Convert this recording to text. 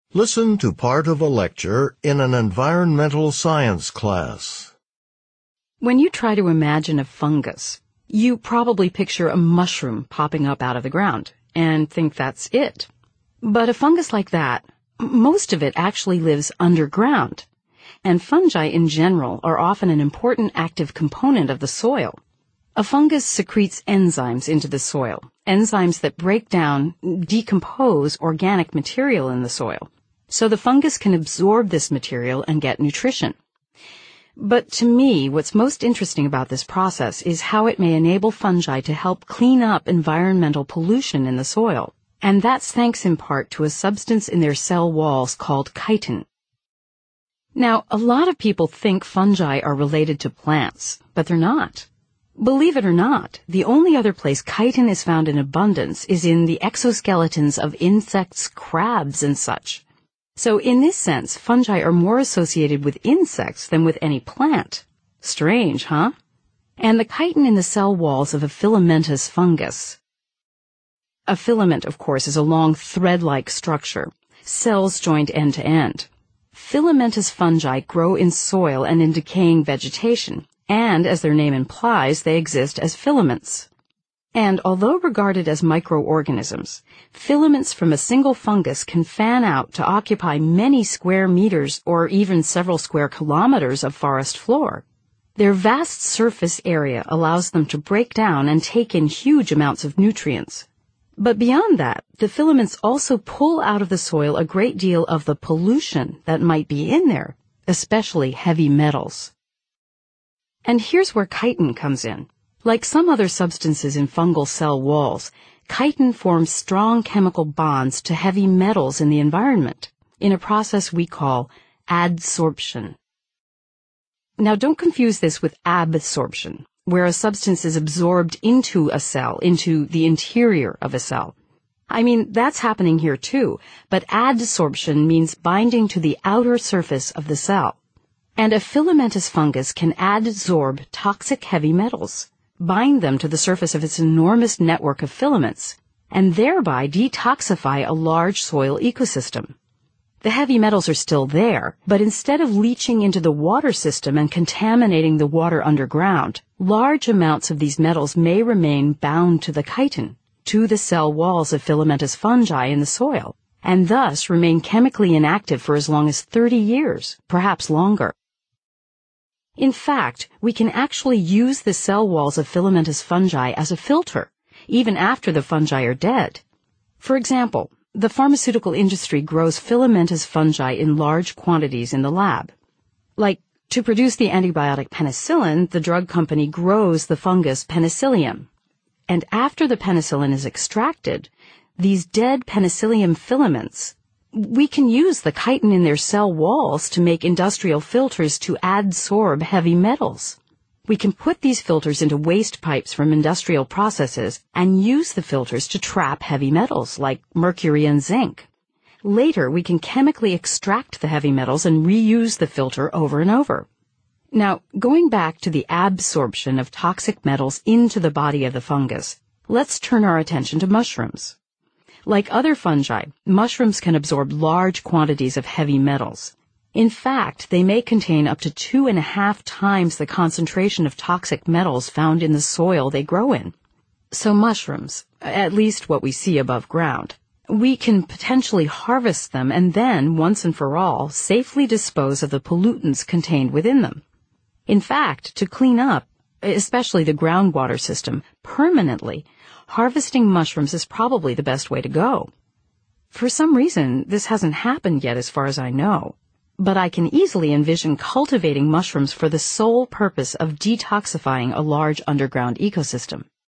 Listen to part of a lecture in an environmental science class. When you try to imagine a fungus, you probably picture a mushroom popping up out of the ground and think that's it. But a fungus like that, most of it actually lives underground. And fungi in general are often an important active component of the soil. A fungus secretes enzymes into the soil, enzymes that break down, decompose organic material in the soil. So the fungus can absorb this material and get nutrition. But to me, what's most interesting about this process is how it may enable fungi to help clean up environmental pollution in the soil. And that's thanks in part to a substance in their cell walls called chitin. Now, a lot of people think fungi are related to plants, but they're not. Believe it or not, the only other place chitin is found in abundance is in the exoskeletons of insects, crabs, and such. So in this sense, fungi are more associated with insects than with any plant. Strange, huh? And the chitin in the cell walls of a filamentous fungus. A filament, of course, is a long thread-like structure, cells joined end to end. Filamentous fungi grow in soil and in decaying vegetation, and, as their name implies, they exist as filaments. And although regarded as microorganisms, filaments from a single fungus can fan out to occupy many square meters or even several square kilometers of forest floor. Their vast surface area allows them to break down and take in huge amounts of nutrients. But beyond that, the filaments also pull out of the soil a great deal of the pollution that might be in there, especially heavy metals. And here's where chitin comes in. Like some other substances in fungal cell walls, chitin forms strong chemical bonds to heavy metals in the environment, in a process we call adsorption. Now don't confuse this with absorption, where a substance is absorbed into a cell, into the interior of a cell. I mean, that's happening here too, but adsorption means binding to the outer surface of the cell. And a filamentous fungus can adsorb toxic heavy metals, bind them to the surface of its enormous network of filaments, and thereby detoxify a large soil ecosystem. The heavy metals are still there, but instead of leaching into the water system and contaminating the water underground, large amounts of these metals may remain bound to the chitin, to the cell walls of filamentous fungi in the soil, and thus remain chemically inactive for as long as 30 years, perhaps longer. In fact, we can actually use the cell walls of filamentous fungi as a filter, even after the fungi are dead. For example, the pharmaceutical industry grows filamentous fungi in large quantities in the lab. Like, to produce the antibiotic penicillin, the drug company grows the fungus Penicillium. And after the penicillin is extracted, these dead Penicillium filaments, we can use the chitin in their cell walls to make industrial filters to adsorb heavy metals. We can put these filters into waste pipes from industrial processes and use the filters to trap heavy metals like mercury and zinc. Later, we can chemically extract the heavy metals and reuse the filter over and over. Now, going back to the absorption of toxic metals into the body of the fungus, let's turn our attention to mushrooms. Like other fungi, mushrooms can absorb large quantities of heavy metals. In fact, they may contain up to 2.5 times the concentration of toxic metals found in the soil they grow in. So mushrooms, at least what we see above ground, we can potentially harvest them and then, once and for all, safely dispose of the pollutants contained within them. In fact, to clean up, especially the groundwater system, permanently, harvesting mushrooms is probably the best way to go. For some reason, this hasn't happened yet as far as I know, but I can easily envision cultivating mushrooms for the sole purpose of detoxifying a large underground ecosystem.